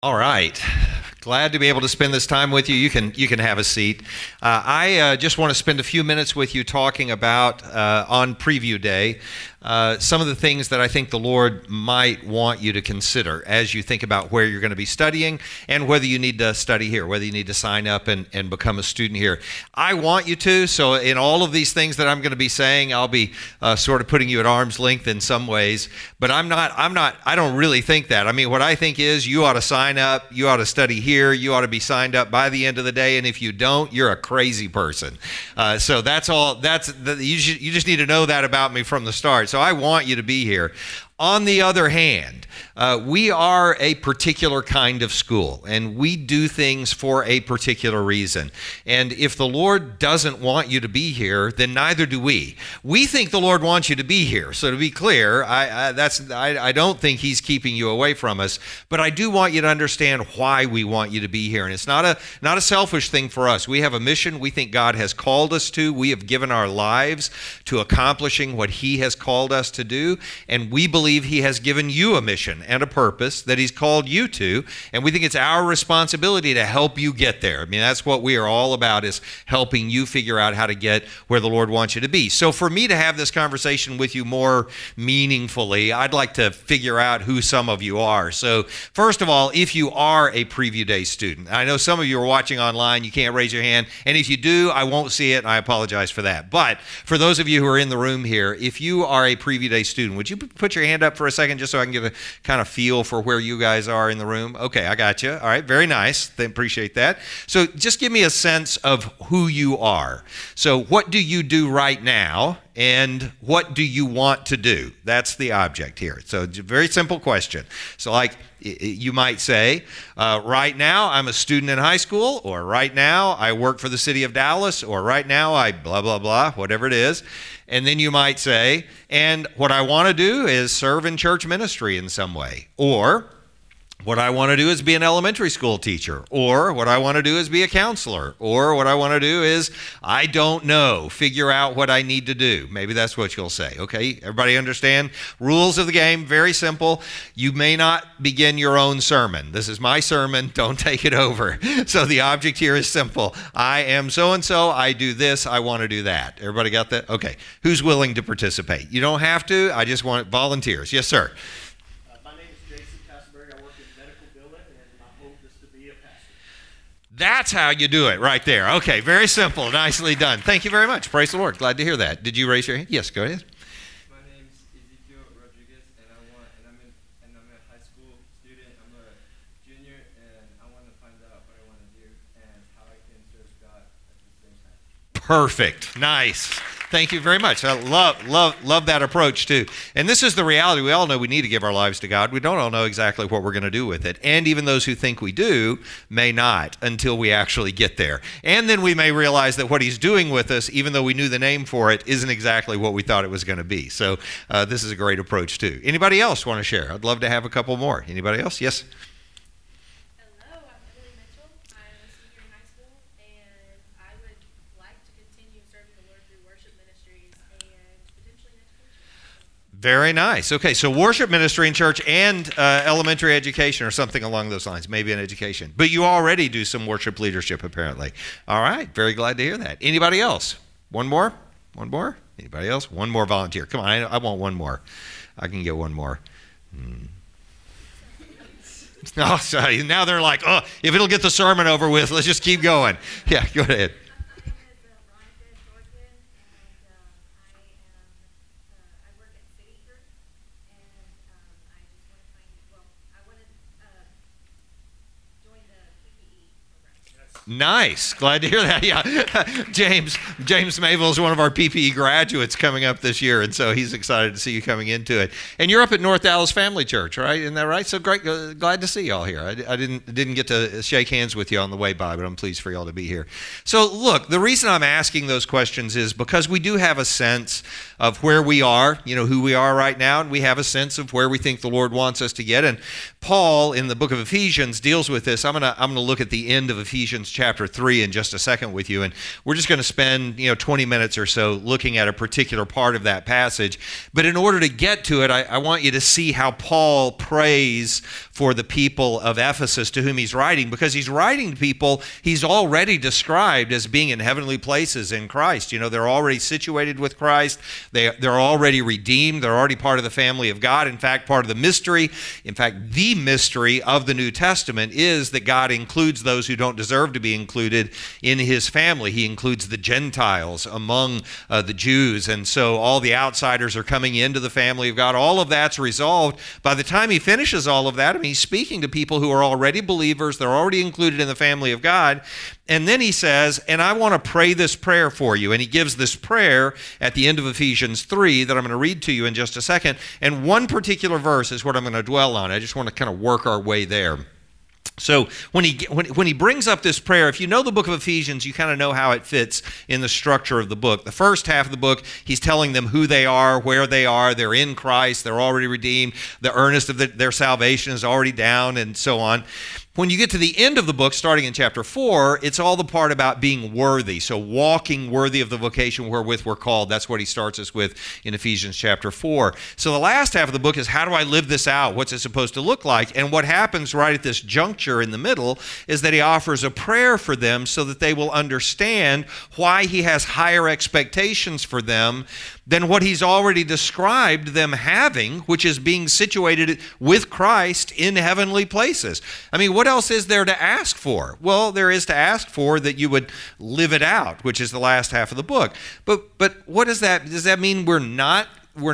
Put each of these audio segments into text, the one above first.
All right. Glad to be able to spend this time with you. You can have a seat. I just want to spend a few minutes with you talking about on preview day some of the things that I think the Lord might want you to consider as you think about where you're going to be studying and whether you need to study here, whether you need to sign up and become a student here. I want you to. So in all of these things that I'm going to be saying, I'll be sort of putting you at arm's length in some ways. But I don't really think that. I mean, what I think is you ought to sign up, you ought to study here, you ought to be signed up by the end of the day, and if you don't, you're a crazy person. So that's all. You just need to know that about me from the start. So I want you to be here. On the other hand, we are a particular kind of school, and we do things for a particular reason. And if the Lord doesn't want you to be here, then neither do we. We think the Lord wants you to be here. So to be clear, I don't think He's keeping you away from us, but I do want you to understand why we want you to be here. And it's not a selfish thing for us. We have a mission we think God has called us to. We have given our lives to accomplishing what He has called us to do, and we believe He has given you a mission and a purpose that He's called you to, and we think it's our responsibility to help you get there. I mean, that's what we are all about, is helping you figure out how to get where the Lord wants you to be. So for me to have this conversation with you more meaningfully, I'd like to figure out who some of you are. So first of all, if you are a Preview Day student, I know some of you are watching online, you can't raise your hand, and if you do, I won't see it, and I apologize for that. But for those of you who are in the room here, if you are a Preview Day student, would you put your hand up for a second just so I can get a kind of feel for where you guys are in the room? Okay, I got you. All right, very nice. Appreciate that. So just give me a sense of who you are. So what do you do right now, and what do you want to do? That's the object here. So it's a very simple question. So like you might say, right now I'm a student in high school, or right now I work for the city of Dallas, or right now I blah, blah, blah, whatever it is. And then you might say, and what I want to do is serve in church ministry in some way. Or what I want to do is be an elementary school teacher. Or what I want to do is be a counselor. Or what I want to do is, I don't know, figure out what I need to do. Maybe that's what you'll say. Okay, everybody understand? Rules of the game, very simple. You may not begin your own sermon. This is my sermon. Don't take it over. So the object here is simple. I am so-and-so. I do this. I want to do that. Everybody got that? Okay. Who's willing to participate? You don't have to. I just want volunteers. Yes, sir. That's how you do it right there. Okay, very simple. Nicely done. Thank you very much. Praise the Lord. Glad to hear that. Did you raise your hand? Yes, go ahead. My name's Ezekiel Rodriguez, and I'm a high school student. I'm a junior, and I want to find out what I want to do and how I can serve God at the same time. Perfect. Nice. Thank you very much. I love that approach too. And this is the reality. We all know we need to give our lives to God. We don't all know exactly what we're going to do with it. And even those who think we do may not until we actually get there. And then we may realize that what He's doing with us, even though we knew the name for it, isn't exactly what we thought it was going to be. So this is a great approach too. Anybody else want to share? I'd love to have a couple more. Anybody else? Yes? Very nice. Okay, so worship ministry in church and elementary education or something along those lines, maybe in education. But you already do some worship leadership, apparently. All right, very glad to hear that. Anybody else? One more? One more? Anybody else? One more volunteer. Come on, I want one more. I can get one more. Oh, sorry. Now they're like, oh, if it'll get the sermon over with, let's just keep going. Yeah, go ahead. Nice. Glad to hear that. Yeah. James Mayville is one of our PPE graduates coming up this year, and so he's excited to see you coming into it. And you're up at North Dallas Family Church, right? Isn't that right? So great. Glad to see y'all here. I didn't get to shake hands with you on the way by, but I'm pleased for y'all to be here. So look, the reason I'm asking those questions is because we do have a sense of where we are, who we are right now, and we have a sense of where we think the Lord wants us to get. And Paul, in the book of Ephesians, deals with this. I'm gonna look at the end of Ephesians chapter 3 in just a second with you, and we're just going to spend 20 minutes or so looking at a particular part of that passage. But in order to get to it, I want you to see how Paul prays for the people of Ephesus to whom he's writing, because he's writing to people he's already described as being in heavenly places in Christ. They're already situated with Christ. They're already redeemed. They're already part of the family of God. In fact, part of the mystery, the mystery of the New Testament is that God includes those who don't deserve to be included in his family. He includes the Gentiles among the Jews, and so all the outsiders are coming into the family of God. All of that's resolved. By the time he finishes all of that, he's speaking to people who are already believers. They're already included in the family of God. And then he says, and I want to pray this prayer for you. And he gives this prayer at the end of Ephesians 3 that I'm going to read to you in just a second. And one particular verse is what I'm going to dwell on. I just want to kind of work our way there. So when he brings up this prayer, if you know the book of Ephesians, you kind of know how it fits in the structure of the book. The first half of the book, he's telling them who they are, where they are. They're in Christ. They're already redeemed. The earnest of their salvation is already down, and so on. When you get to the end of the book, starting in chapter 4, it's all the part about being worthy. So walking worthy of the vocation wherewith we're called. That's what he starts us with in Ephesians chapter 4. So the last half of the book is, how do I live this out? What's it supposed to look like? And what happens right at this juncture in the middle is that he offers a prayer for them so that they will understand why he has higher expectations for them than what he's already described them having, which is being situated with Christ in heavenly places. What else is there to ask for? Well, there is to ask for that you would live it out, which is the last half of the book. But what does that mean? We're not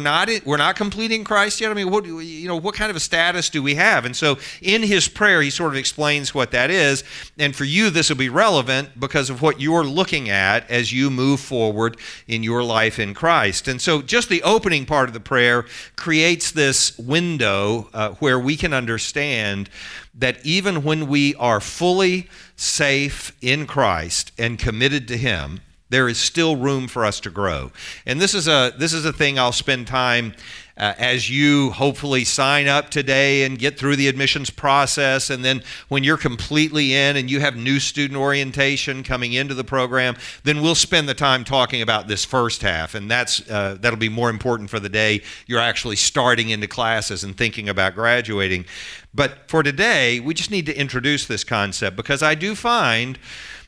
completing Christ yet? What kind of a status do we have? And so in his prayer, he sort of explains what that is. And for you, this will be relevant because of what you're looking at as you move forward in your life in Christ. And so just the opening part of the prayer creates this window where we can understand that even when we are fully safe in Christ and committed to him, there is still room for us to grow. And this is a thing I'll spend time as you hopefully sign up today and get through the admissions process, and then when you're completely in and you have new student orientation coming into the program, then we'll spend the time talking about this first half, and that'll be more important for the day you're actually starting into classes and thinking about graduating. But for today, we just need to introduce this concept, because I do find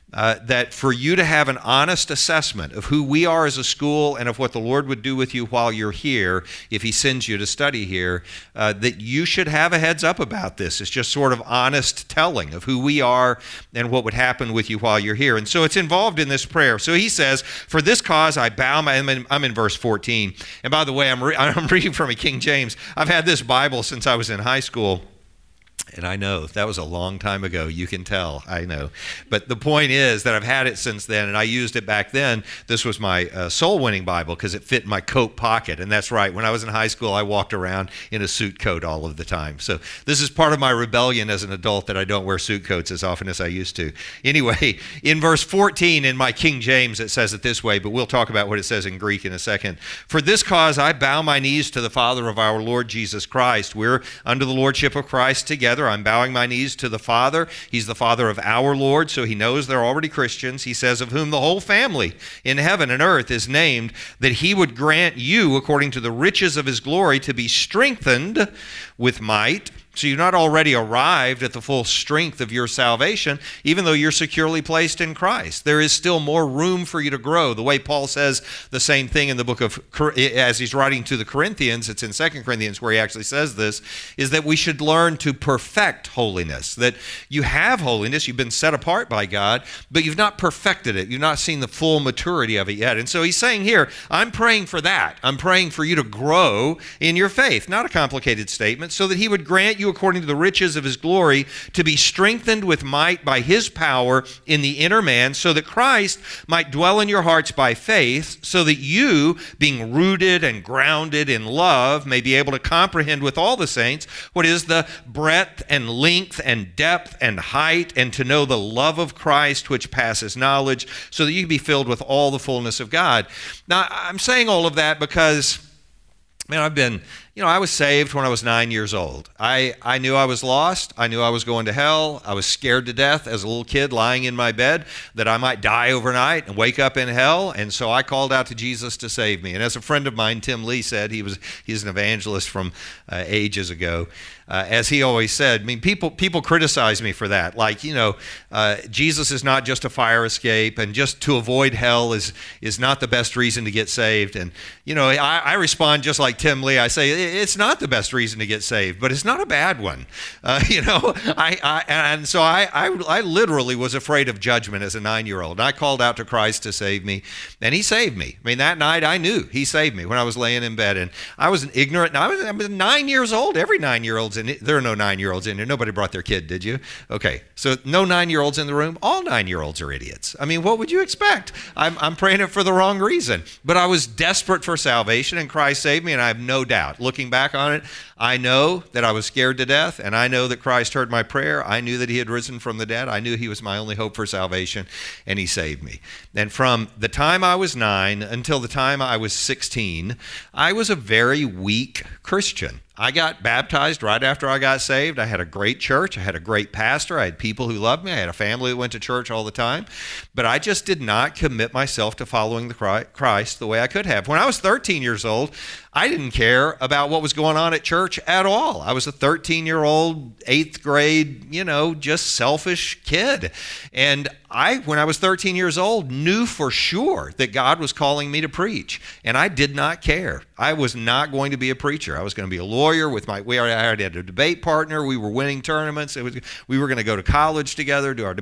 that for you to have an honest assessment of who we are as a school and of what the Lord would do with you while you're here, if he sends you to study here, that you should have a heads up about this. It's just sort of honest telling of who we are and what would happen with you while you're here. And so it's involved in this prayer. So he says, for this cause I bow my... I'm in verse 14. And by the way, I'm reading from a King James. I've had this Bible since I was in high school. And I know that was a long time ago. You can tell, I know. But the point is that I've had it since then, and I used it back then. This was my soul-winning Bible because it fit in my coat pocket. And that's right. When I was in high school, I walked around in a suit coat all of the time. So this is part of my rebellion as an adult that I don't wear suit coats as often as I used to. Anyway, in verse 14 in my King James, it says it this way, but we'll talk about what it says in Greek in a second. For this cause I bow my knees to the Father of our Lord Jesus Christ. We're under the lordship of Christ together. I'm bowing my knees to the Father. He's the Father of our Lord, so he knows they're already Christians. He says, of whom the whole family in heaven and earth is named, that he would grant you, according to the riches of his glory, to be strengthened with might. So you've not already arrived at the full strength of your salvation, even though you're securely placed in Christ. There is still more room for you to grow. The way Paul says the same thing in the book of, as he's writing to the Corinthians, it's in 2 Corinthians where he actually says this, is that we should learn to perfect holiness. That you have holiness, you've been set apart by God, but you've not perfected it. You've not seen the full maturity of it yet. And so he's saying here, I'm praying for that. I'm praying for you to grow in your faith. Not a complicated statement, so that he would grant you, according to the riches of his glory, to be strengthened with might by his power in the inner man, so that Christ might dwell in your hearts by faith, so that you, being rooted and grounded in love, may be able to comprehend with all the saints what is the breadth and length and depth and height, and to know the love of Christ which passes knowledge, so that you can be filled with all the fullness of God. Now, I'm saying all of that because, man, I've been I was saved when I was 9 years old. I knew I was lost. I knew I was going to hell. I was scared to death as a little kid lying in my bed that I might die overnight and wake up in hell. And so I called out to Jesus to save me. And as a friend of mine, Tim Lee, said, he's an evangelist from ages ago. As he always said, people criticize me for that. Like, Jesus is not just a fire escape, and just to avoid hell is not the best reason to get saved. And, I respond just like Tim Lee. I say, it's not the best reason to get saved, but it's not a bad one. And so I literally was afraid of judgment as a 9-year-old. And I called out to Christ to save me, and he saved me. That night I knew he saved me when I was laying in bed. And I was an ignorant, I was 9 years old. Every 9-year-old's in it. There are no 9-year-olds in here. Nobody brought their kid, did you? Okay, so no 9-year-olds in the room. All 9-year-olds are idiots. What would you expect? I'm praying it for the wrong reason. But I was desperate for salvation, and Christ saved me, and I have no doubt. Looking back on it, I know that I was scared to death, and I know that Christ heard my prayer. I knew that he had risen from the dead. I knew he was my only hope for salvation, and he saved me. And from the time I was 9 until the time I was 16, I was a very weak Christian. I got baptized right after I got saved. I had a great church. I had a great pastor. I had people who loved me. I had a family that went to church all the time. But I just did not commit myself to following the Christ the way I could have. When I was 13 years old, I didn't care about what was going on at church at all. I was a 13-year-old, 8th grade, just selfish kid. And when I was 13 years old, knew for sure that God was calling me to preach. And I did not care. I was not going to be a preacher. I was going to be a lawyer I already had a debate partner. We were winning tournaments. We were going to go to college together, do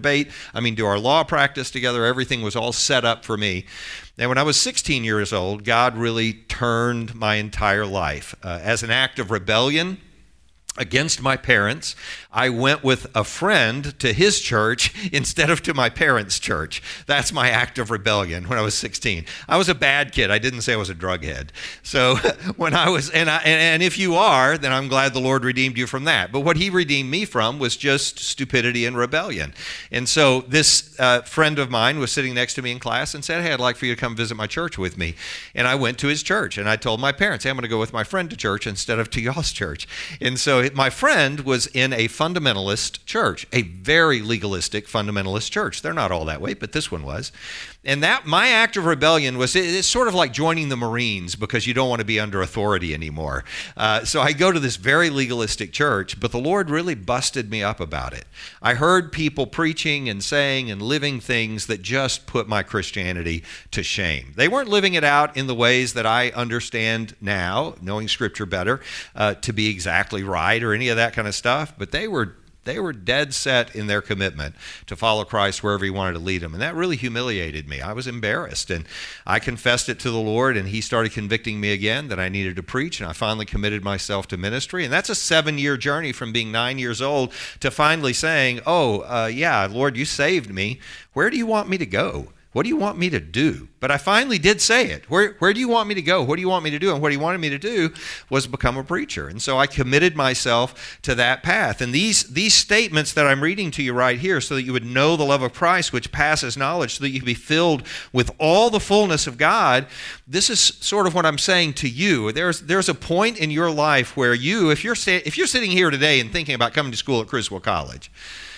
our law practice together. Everything was all set up for me. And when I was 16 years old, God really turned my entire life. As an act of rebellion against my parents, I went with a friend to his church instead of to my parents' church. That's my act of rebellion when I was 16. I was a bad kid. I didn't say I was a drug head. So when I was, and if you are, then I'm glad the Lord redeemed you from that. But what he redeemed me from was just stupidity and rebellion. And so this friend of mine was sitting next to me in class and said, hey, I'd like for you to come visit my church with me. And I went to his church, and I told my parents, hey, I'm going to go with my friend to church instead of to y'all's church. And so my friend was in a fundamentalist church, a very legalistic fundamentalist church. They're not all that way, but this one was. And that my act of rebellion was, it's sort of like joining the Marines because you don't want to be under authority anymore. So I go to this very legalistic church, but the Lord really busted me up about it. I heard people preaching and saying and living things that just put my Christianity to shame. They weren't living it out in the ways that I understand now, knowing Scripture better, to be exactly right or any of that kind of stuff, but they were dead set in their commitment to follow Christ wherever he wanted to lead them. And that really humiliated me. I was embarrassed. And I confessed it to the Lord, and he started convicting me again that I needed to preach. And I finally committed myself to ministry. And that's a 7-year journey from being 9 years old to finally saying, yeah, Lord, you saved me. Where do you want me to go? What do you want me to do? But I finally did say it. Where do you want me to go? What do you want me to do? And what he wanted me to do was become a preacher. And so I committed myself to that path. And these statements that I'm reading to you right here, so that you would know the love of Christ, which passes knowledge, so that you can be filled with all the fullness of God, this is sort of what I'm saying to you. There's a point in your life where if you're sitting here today and thinking about coming to school at Criswell College,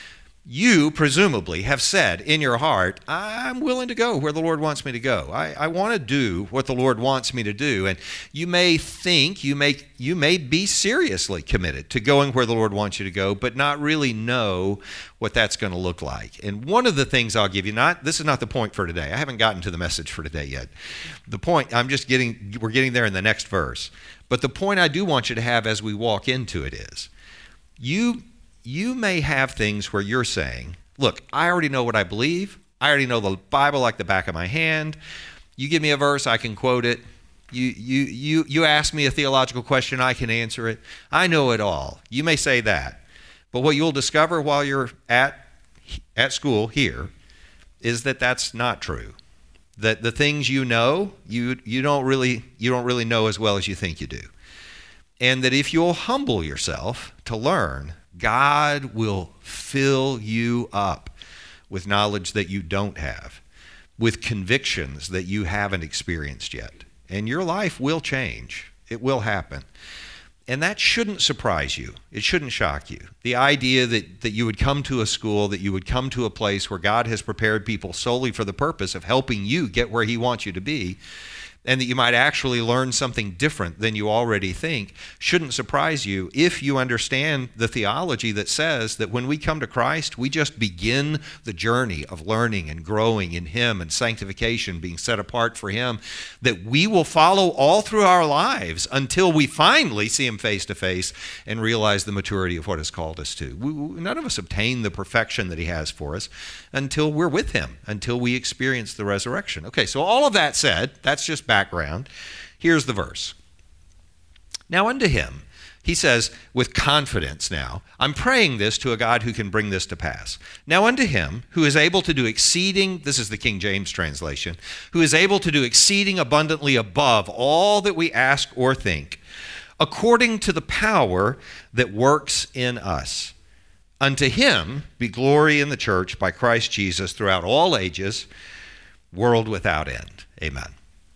you presumably have said in your heart, I'm willing to go where the Lord wants me to go. I want to do what the Lord wants me to do. And you may think, you may be seriously committed to going where the Lord wants you to go, but not really know what that's going to look like. And one of the things I'll give you, this is not the point for today. I haven't gotten to the message for today yet. The point, we're getting there in the next verse. But the point I do want you to have as we walk into it is, you may have things where you're saying, look, I already know what I believe. I already know the Bible like the back of my hand. You give me a verse, I can quote it. You ask me a theological question, I can answer it. I know it all. You may say that. But what you'll discover while you're at school here is that that's not true. That the things you know, you don't really know as well as you think you do. And that if you'll humble yourself to learn, God will fill you up with knowledge that you don't have, with convictions that you haven't experienced yet. And your life will change. It will happen. And that shouldn't surprise you. It shouldn't shock you. The idea that you would come to a school, that you would come to a place where God has prepared people solely for the purpose of helping you get where he wants you to be, and that you might actually learn something different than you already think, shouldn't surprise you if you understand the theology that says that when we come to Christ, we just begin the journey of learning and growing in him and sanctification, being set apart for him, that we will follow all through our lives until we finally see him face to face and realize the maturity of what he's called us to. None of us obtain the perfection that he has for us until we're with him, until we experience the resurrection. Okay, so all of that said, that's just background. Here's the verse. Now unto him, he says with confidence now, I'm praying this to a God who can bring this to pass. Now unto him who is able to do exceeding, this is the King James translation, who is able to do exceeding abundantly above all that we ask or think, according to the power that works in us. Unto him be glory in the church by Christ Jesus throughout all ages, world without end. Amen.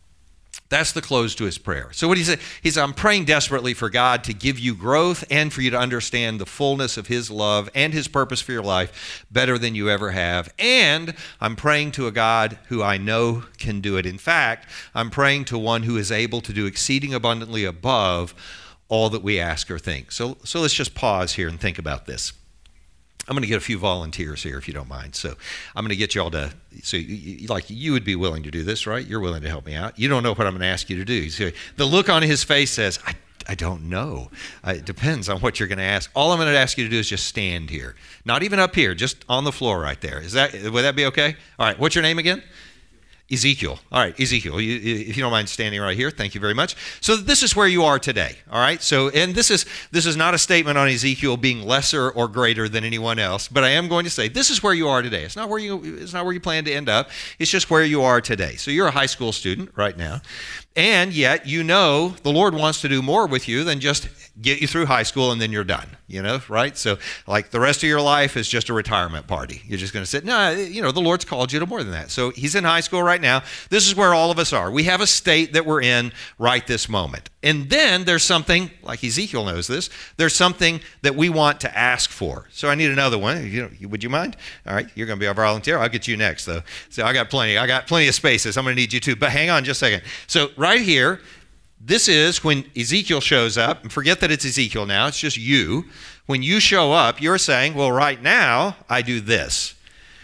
That's the close to his prayer. So what he said, he said, I'm praying desperately for God to give you growth and for you to understand the fullness of his love and his purpose for your life better than you ever have. And I'm praying to a God who I know can do it. In fact, I'm praying to one who is able to do exceeding abundantly above all that we ask or think. So let's just pause here and think about this. I'm going to get a few volunteers here, if you don't mind. So I'm going to get you all to, so you would be willing to do this, right? You're willing to help me out. You don't know what I'm going to ask you to do. So the look on his face says, I don't know. It depends on what you're going to ask. All I'm going to ask you to do is just stand here. Not even up here, just on the floor right there. Would that be okay? All right, what's your name again? Ezekiel. All right, Ezekiel, if you don't mind standing right here, thank you very much. So this is where you are today, all right? So, and this is not a statement on Ezekiel being lesser or greater than anyone else, but I am going to say this is where you are today. It's not where you plan to end up. It's just where you are today. So you're a high school student right now, and yet you know the Lord wants to do more with you than just get you through high school and then you're done, right? So like the rest of your life is just a retirement party. You're just going to sit, no, the Lord's called you to more than that. So he's in high school right now. This is where all of us are. We have a state that we're in right this moment. And then there's something, like Ezekiel knows this, there's something that we want to ask for. So I need another one. Would you mind? All right, you're going to be our volunteer. I'll get you next, though. So I got plenty of spaces. I'm going to need you too. But hang on just a second. So right here, this is when Ezekiel shows up, and forget that it's Ezekiel now, it's just you. When you show up, you're saying, well, right now, I do this.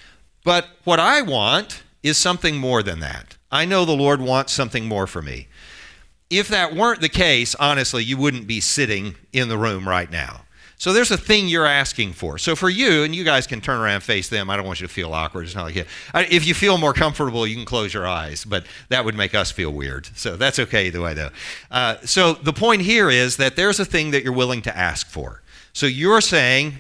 But what I want is something more than that. I know the Lord wants something more for me. If that weren't the case, honestly, you wouldn't be sitting in the room right now. So there's a thing you're asking for. So for you, and you guys can turn around and face them. I don't want you to feel awkward. It's not like if you feel more comfortable, you can close your eyes, but that would make us feel weird. So that's okay either way, though. So the point here is that there's a thing that you're willing to ask for. So you are saying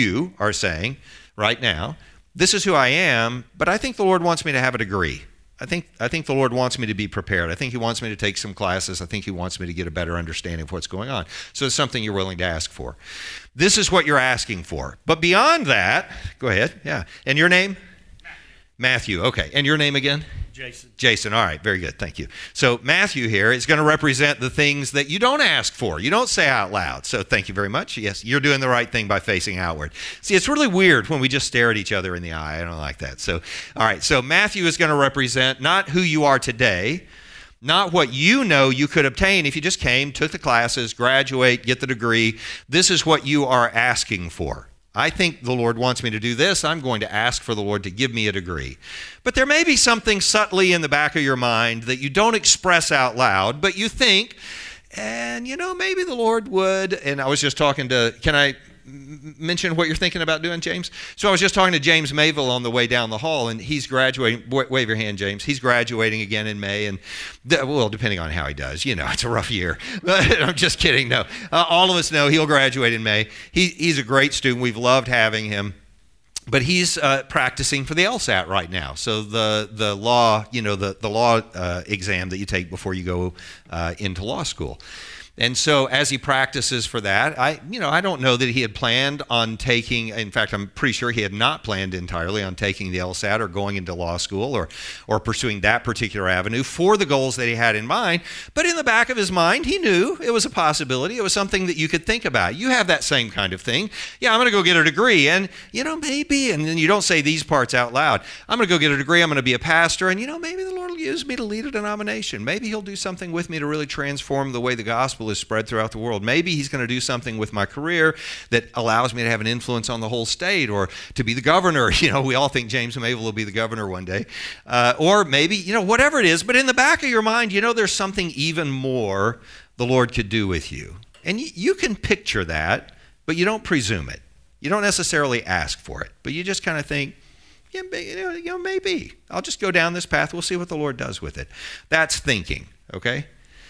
right now, this is who I am, but I think the Lord wants me to have a degree. I think the Lord wants me to be prepared. I think he wants me to take some classes. I think he wants me to get a better understanding of what's going on. So it's something you're willing to ask for. This is what you're asking for. But beyond that, go ahead. Yeah. And your name? Matthew. Okay. And your name again? Jason. All right. Very good. Thank you. So Matthew here is going to represent the things that you don't ask for. You don't say out loud. So thank you very much. Yes, you're doing the right thing by facing outward. See, it's really weird when we just stare at each other in the eye. I don't like that. So, all right. So Matthew is going to represent not who you are today, not what you know you could obtain if you just came, took the classes, graduate, get the degree. This is what you are asking for. I think the Lord wants me to do this. I'm going to ask for the Lord to give me a degree. But there may be something subtly in the back of your mind that you don't express out loud, but you think, and maybe the Lord would. And I was just talking to, can I mention what you're thinking about doing, James? So I was just talking to James Mayville on the way down the hall, and he's graduating. Wave your hand, James. He's graduating again in May, and depending on how he does, it's a rough year. But I'm just kidding. No, all of us know he'll graduate in May. He's a great student. We've loved having him. But he's practicing for the LSAT right now. So the law, the law exam that you take before you go into law school. And so as he practices for that, I don't know that he had planned on taking, in fact, I'm pretty sure he had not planned entirely on taking the LSAT or going into law school or pursuing that particular avenue for the goals that he had in mind. But in the back of his mind, he knew it was a possibility. It was something that you could think about. You have that same kind of thing. Yeah, I'm going to go get a degree and, maybe, and then you don't say these parts out loud. I'm going to go get a degree. I'm going to be a pastor and, maybe the Lord will use me to lead a denomination. Maybe he'll do something with me to really transform the way the gospel is spread throughout the world. Maybe he's going to do something with my career that allows me to have an influence on the whole state or to be the governor. We all think James Mabel will be the governor one day. Or maybe, whatever it is. But in the back of your mind, there's something even more the Lord could do with you. And you can picture that, but you don't presume it. You don't necessarily ask for it. But you just kind of think, yeah, maybe. I'll just go down this path. We'll see what the Lord does with it. That's thinking, okay?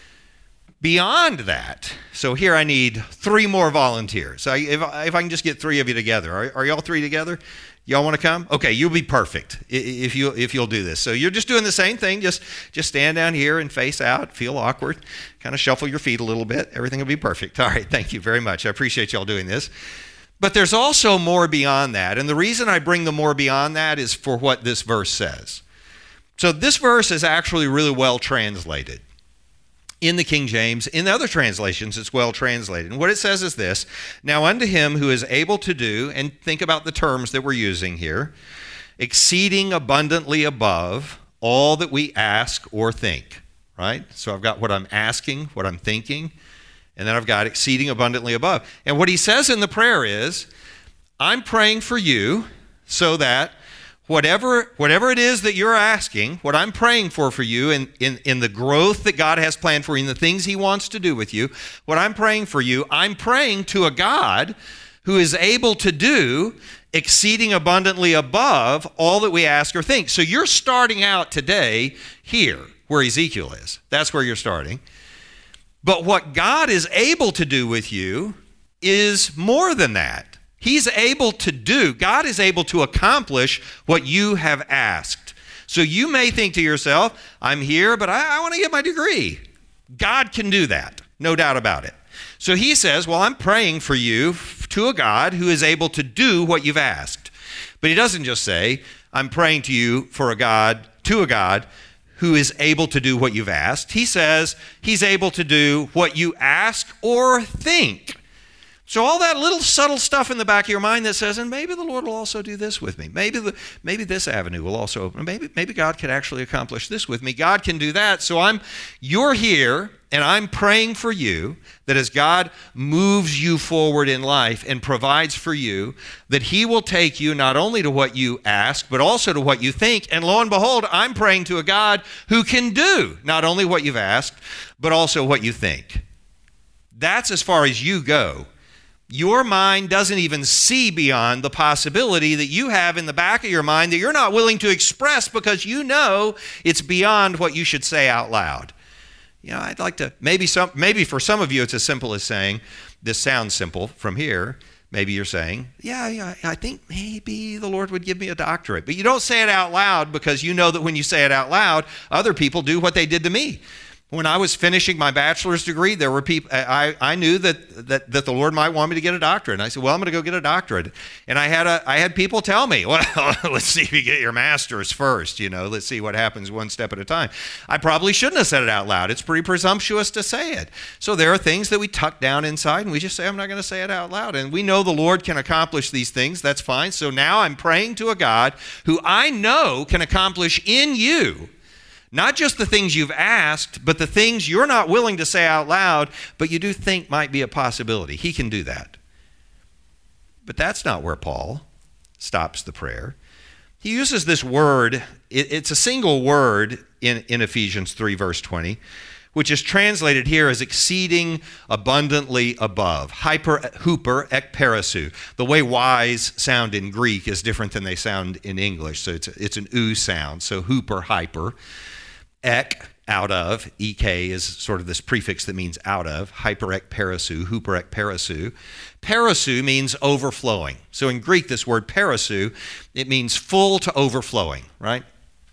Beyond that, so here I need 3 more volunteers. So if I can just get 3 of you together. Are y'all 3 together? Y'all want to come? Okay, you'll be perfect if you'll do this. So you're just doing the same thing. Just stand down here and face out. Feel awkward. Kind of shuffle your feet a little bit. Everything will be perfect. All right, thank you very much. I appreciate y'all doing this. But there's also more beyond that. And the reason I bring the more beyond that is for what this verse says. So this verse is actually really well translated. In the King James, in the other translations, it's well translated. And what it says is this: now unto him who is able to do, and think about the terms that we're using here, exceeding abundantly above all that we ask or think, right? So I've got what I'm asking, what I'm thinking, and then I've got exceeding abundantly above. And what he says in the prayer is, I'm praying for you so that whatever it is that you're asking, what I'm praying for you in the growth that God has planned for you, in the things he wants to do with you, what I'm praying for you, I'm praying to a God who is able to do exceeding abundantly above all that we ask or think. So you're starting out today here where Ezekiel is. That's where you're starting. But what God is able to do with you is more than that. He's able to do, God is able to accomplish what you have asked. So you may think to yourself, I'm here, but I want to get my degree. God can do that, no doubt about it. So he says, well, I'm praying for you to a God who is able to do what you've asked. But he doesn't just say, I'm praying to you to a God who is able to do what you've asked. He says he's able to do what you ask or think. So all that little subtle stuff in the back of your mind that says, and maybe the Lord will also do this with me. Maybe this avenue will also open. Maybe God could actually accomplish this with me. God can do that. So you're here, and I'm praying for you that as God moves you forward in life and provides for you, that he will take you not only to what you ask, but also to what you think. And lo and behold, I'm praying to a God who can do not only what you've asked, but also what you think. That's as far as you go. Your mind doesn't even see beyond the possibility that you have in the back of your mind that you're not willing to express because you know it's beyond what you should say out loud. I'd like to, maybe for some of you it's as simple as saying, this sounds simple from here. Maybe you're saying, yeah, I think maybe the Lord would give me a doctorate. But you don't say it out loud because you know that when you say it out loud, other people do what they did to me. When I was finishing my bachelor's degree, there were people, I knew that the Lord might want me to get a doctorate. And I said, well, I'm going to go get a doctorate. And I had people tell me, well, let's see if you get your master's first. Let's see what happens one step at a time. I probably shouldn't have said it out loud. It's pretty presumptuous to say it. So there are things that we tuck down inside and we just say, I'm not going to say it out loud. And we know the Lord can accomplish these things. That's fine. So now I'm praying to a God who I know can accomplish in you not just the things you've asked, but the things you're not willing to say out loud, but you do think might be a possibility. He can do that. But that's not where Paul stops the prayer. He uses this word, it's a single word in Ephesians 3, verse 20, which is translated here as exceeding abundantly above. Huper ek perisu. The way Y's sound in Greek is different than they sound in English, so it's an oo sound, so huper, hyper. Ek, out of, ek is sort of this prefix that means out of, hyper ek perisu, huper ek perisu. Perisu means overflowing. So in Greek, this word perisu, it means full to overflowing, right?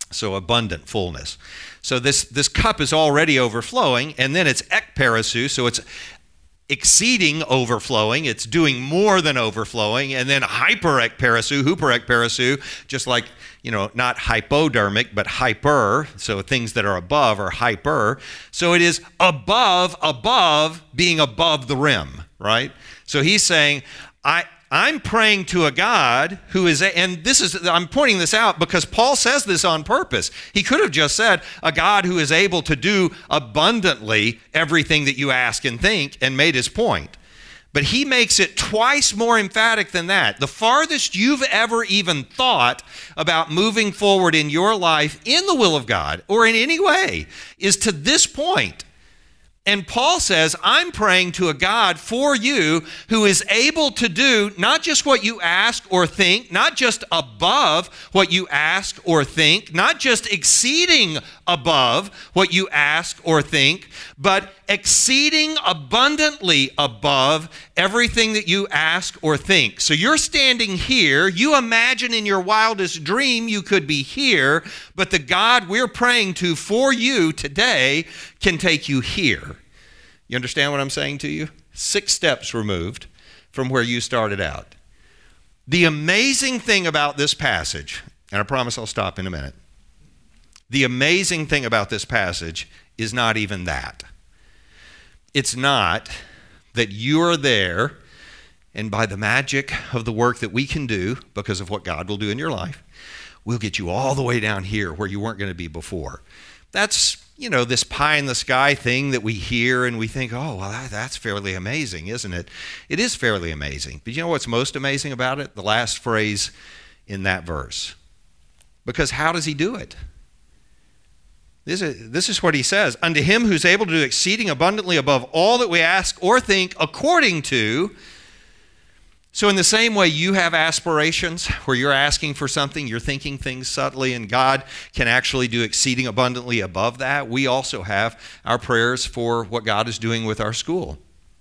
So abundant fullness. So this cup is already overflowing, and then it's ekperisou, so it's exceeding overflowing. It's doing more than overflowing. And then hyperekperisou, huperekperisou, just like, not hypodermic, but hyper. So things that are above are hyper. So it is above being above the rim, right? So he's saying, I'm praying to a God who is, I'm pointing this out because Paul says this on purpose. He could have just said, a God who is able to do abundantly everything that you ask and think, and made his point. But he makes it twice more emphatic than that. The farthest you've ever even thought about moving forward in your life in the will of God, or in any way, is to this point. And Paul says, I'm praying to a God for you who is able to do not just what you ask or think, not just above what you ask or think, not just exceeding above what you ask or think, but exceeding abundantly above everything that you ask or think. So you're standing here. You imagine in your wildest dream you could be here, but the God we're praying to for you today can take you here. You understand what I'm saying to you? 6 steps removed from where you started out. The amazing thing about this passage, and I promise I'll stop in a minute. The amazing thing about this passage is not even that. It's not that you are there, and by the magic of the work that we can do, because of what God will do in your life, we'll get you all the way down here where you weren't going to be before. That's, this pie in the sky thing that we hear and we think, oh, well, that's fairly amazing, isn't it? It is fairly amazing. But you know what's most amazing about it? The last phrase in that verse. Because how does he do it? This is what he says. Unto him who's able to do exceeding abundantly above all that we ask or think according to. So in the same way you have aspirations where you're asking for something, you're thinking things subtly, and God can actually do exceeding abundantly above that, we also have our prayers for what God is doing with our school.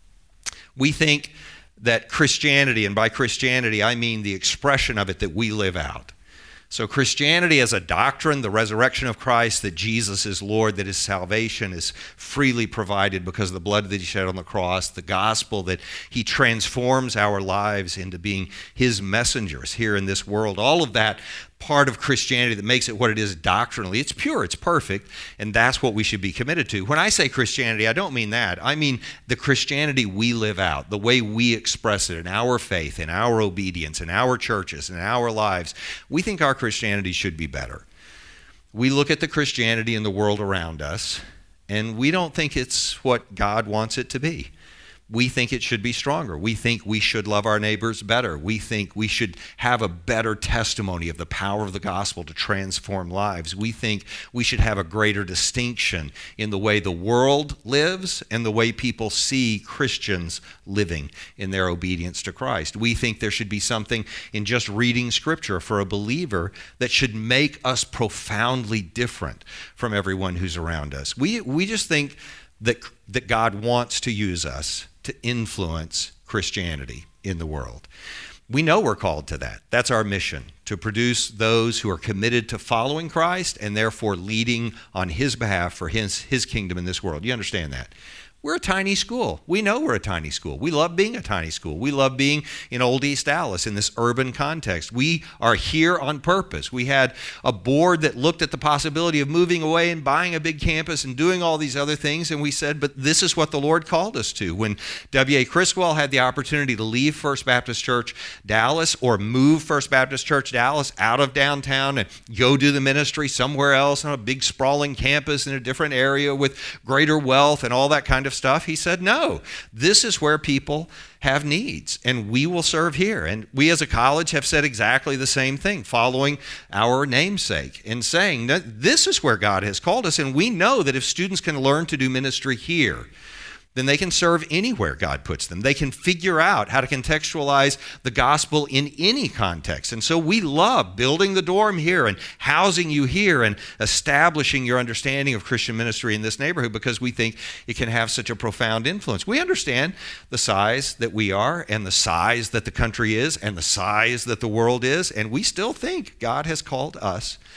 We think that Christianity, and by Christianity I mean the expression of it that we live out. So Christianity as a doctrine, the resurrection of Christ, that Jesus is Lord, that his salvation is freely provided because of the blood that he shed on the cross, the gospel that he transforms our lives into being his messengers here in this world, all of that part of Christianity that makes it what it is doctrinally. It's pure, it's perfect, and that's what we should be committed to. When I say Christianity, I don't mean that. I mean the Christianity we live out, the way we express it in our faith, in our obedience, in our churches, in our lives. We think our Christianity should be better. We look at the Christianity in the world around us, and we don't think it's what God wants it to be. We think it should be stronger. We think we should love our neighbors better. We think we should have a better testimony of the power of the gospel to transform lives. We think we should have a greater distinction in the way the world lives and the way people see Christians living in their obedience to Christ. We think there should be something in just reading Scripture for a believer that should make us profoundly different from everyone who's around us. We just think that God wants to use us to influence Christianity in the world. We know we're called to that. That's our mission, to produce those who are committed to following Christ and therefore leading on his behalf for his kingdom in this world. You understand that? We're a tiny school. We know we're a tiny school. We love being a tiny school. We love being in Old East Dallas in this urban context. We are here on purpose. We had a board that looked at the possibility of moving away and buying a big campus and doing all these other things, and we said, but this is what the Lord called us to. When W.A. Criswell had the opportunity to leave First Baptist Church Dallas or move First Baptist Church Dallas out of downtown and go do the ministry somewhere else on a big sprawling campus in a different area with greater wealth and all that kind of stuff, he said, no, this is where people have needs and we will serve here. And we as a college have said exactly the same thing, following our namesake and saying that this is where God has called us. And we know that if students can learn to do ministry here, then they can serve anywhere God puts them. They can figure out how to contextualize the gospel in any context. And so we love building the dorm here and housing you here and establishing your understanding of Christian ministry in this neighborhood because we think it can have such a profound influence. We understand the size that we are and the size that the country is and the size that the world is, and we still think God has called us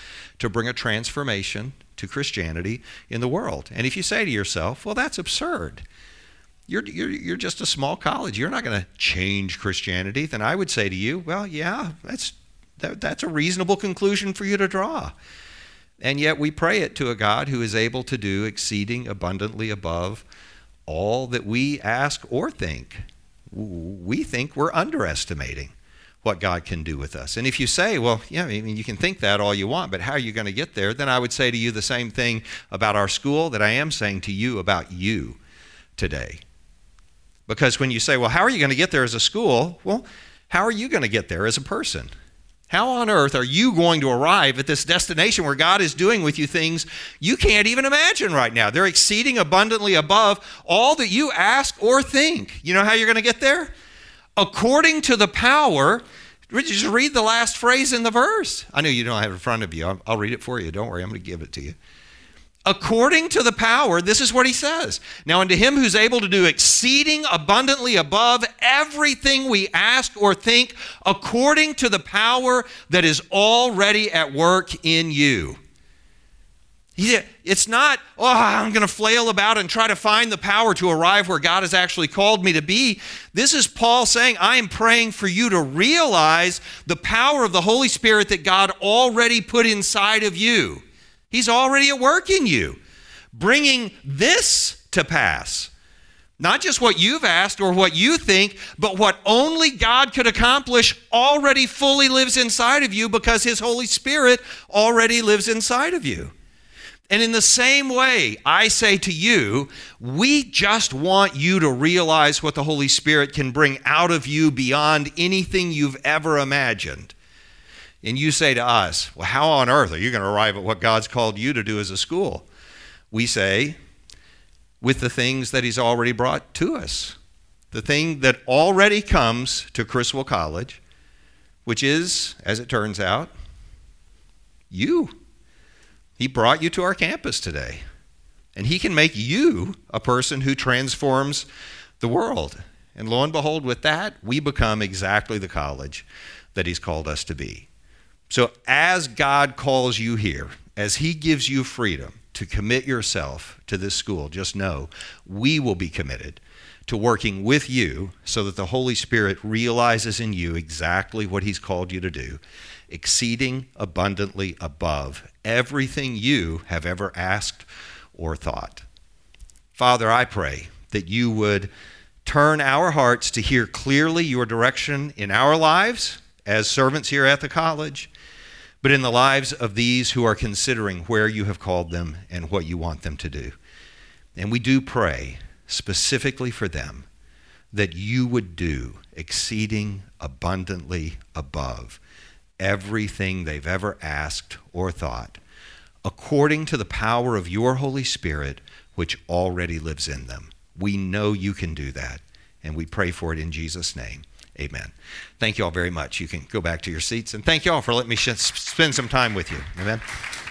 to bring a transformation to Christianity in the world. And if you say to yourself, well, that's absurd. You're just a small college. You're not going to change Christianity. Then I would say to you, well, yeah, that's a reasonable conclusion for you to draw. And yet we pray it to a God who is able to do exceeding abundantly above all that we ask or think. We think we're underestimating what God can do with us. And if you say, well, yeah, I mean, you can think that all you want, but how are you going to get there? Then I would say to you the same thing about our school that I am saying to you about you today. Because when you say, well, how are you going to get there as a school? Well, how are you going to get there as a person? How on earth are you going to arrive at this destination where God is doing with you things you can't even imagine right now? They're exceeding abundantly above all that you ask or think. You know how you're going to get there? According to the power. Just read the last phrase in the verse. I know you don't have it in front of you. I'll read it for you. Don't worry. I'm going to give it to you. According to the power, this is what he says. Now unto him who's able to do exceeding abundantly above everything we ask or think, according to the power that is already at work in you. It's not, I'm going to flail about and try to find the power to arrive where God has actually called me to be. This is Paul saying, I am praying for you to realize the power of the Holy Spirit that God already put inside of you. He's already at work in you, bringing this to pass. Not just what you've asked or what you think, but what only God could accomplish already fully lives inside of you because his Holy Spirit already lives inside of you. And in the same way, I say to you, we just want you to realize what the Holy Spirit can bring out of you beyond anything you've ever imagined. And you say to us, well, how on earth are you going to arrive at what God's called you to do as a school? We say, with the things that he's already brought to us. The thing that already comes to Criswell College, which is, as it turns out, you. He brought you to our campus today. And he can make you a person who transforms the world. And lo and behold, with that, we become exactly the college that he's called us to be. So as God calls you here, as he gives you freedom to commit yourself to this school, just know we will be committed to working with you so that the Holy Spirit realizes in you exactly what he's called you to do, exceeding abundantly above everything you have ever asked or thought. Father, I pray that you would turn our hearts to hear clearly your direction in our lives as servants here at the college, but in the lives of these who are considering where you have called them and what you want them to do. And we do pray specifically for them that you would do exceeding abundantly above everything they've ever asked or thought, according to the power of your Holy Spirit, which already lives in them. We know you can do that, and we pray for it in Jesus' name. Amen. Thank you all very much. You can go back to your seats, and thank you all for letting me spend some time with you. Amen.